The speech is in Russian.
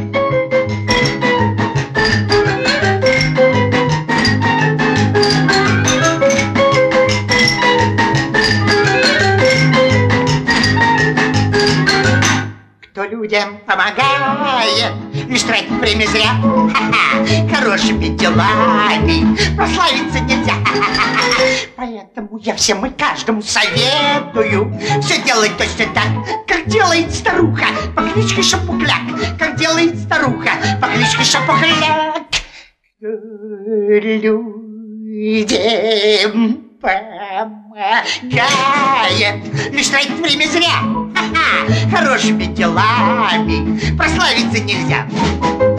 Кто людям помогает, лишь тратит время зря. Хорошими делами прославиться нельзя. Поэтому я всем и каждому советую все делать точно так, как делает старуха по кличке Шапокляк. Как делает старуха по кличке Шапокляк. Людям помогает, лишь тратит время зря. Хорошими делами прославиться нельзя.